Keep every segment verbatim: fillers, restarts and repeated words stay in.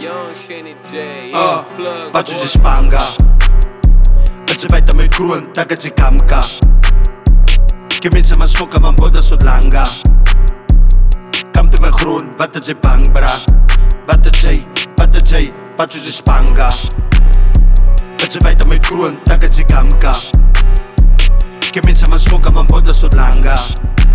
Young Shanny J, Uh, plug Bato boy. ze spanga Bato baita met kroon, taga ze kamka Ke mensen van smokken van boda so langa Kam to mijn groen, wat het ze bang bra Bato ze, bato ze, bato ze spanga Bato baita met kroon, taga ze kamka Ke mensen van smokken van boda so langa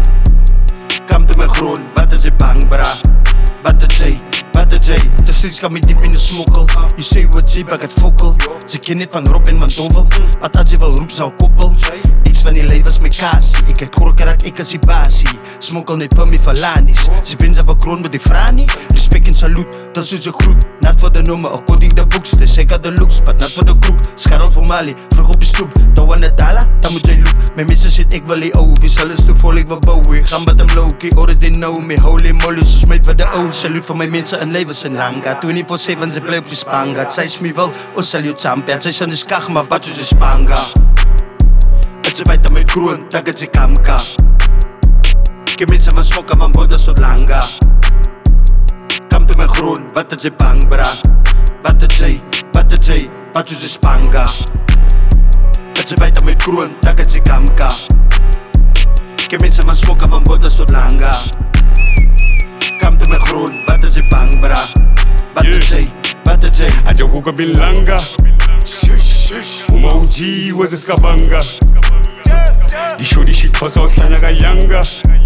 Kam to mijn groen, wat het ze bang bra Bato ze, bato ze De streets gaan me diep in de smokkel You say what say, but ik het fokkel Ze ken niet van Rob en van Dovel Wat als je wel roep zal koppel X van die levens met kasi Ik het hoor karak, ik als die basie Smokkel niet pummy van Lanis Ze ben ze van kroon met die frani Respect en salut, dat is ze groet Not voor de nummer, according the books De zeker de looks, but not voor de groep Scharrel voor Mali, vroeg op je stoep Touw aan de dala, dan moet jij loop Mijn mensen zit ik wel die over Zal eens te vol, ik wil bouwen Gaan met hem low-key, orde die nou Me holy moly, zo smijt voor de oud Salut voor mijn mensen en levens en langa twenty-four seven, ze blijft op je spanga Zij is me wel, o salut sampia Zij zijn de skag, maar wat is je spanga Het ze baita met kroon, taga ze kamka Ke mensen van smokken van boda so langa Kam to mijn groen, wat het ze bang bra Wat het ze, wat het ze, wat is je spanga Het ze baita met kroon, taga ze kamka Ke mensen van smokken van boda so langa Kam to mijn groen, wat het ze bang bra Wat het ze, wat het ze ajakuka bilanga uma uji wezeskabanga dishodi shithosa uhlanyaka yanga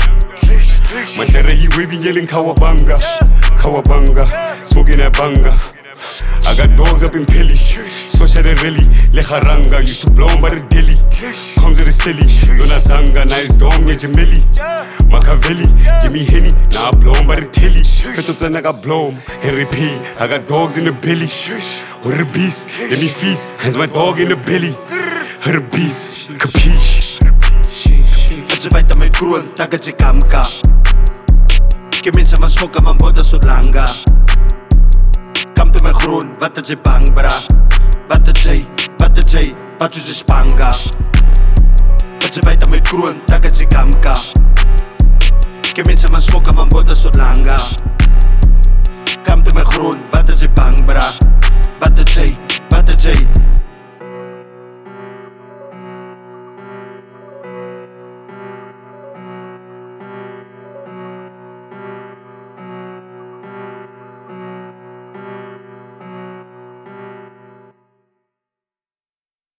matere yiwevinyele nkawabanga kawabanga smoking a banga I got dogs up in Pelly, social rally, leharanga used to blow by the deli. Comes to the silly, Donazanga, nice dom, yeah Jamili. Machiavelli, give me Henny, now I blow by the telly. Fettotan, I got blow Henry P. I got dogs in the belly. Or the beast, let me feast, has my dog in the belly. Her beast, capiche. Het ze baita met kroon, taga ze kamka Ke mensen van smokken van boda so langa Kam to mijn groen, wat het ze bang bra Wat het ze, wat het ze, wat is je spanga Het ze baita met kroon, taga ze kamka Ke mensen van smokken van boda so langa Kam to mijn groen, wat het ze bang bra Wat het ze, wat het ze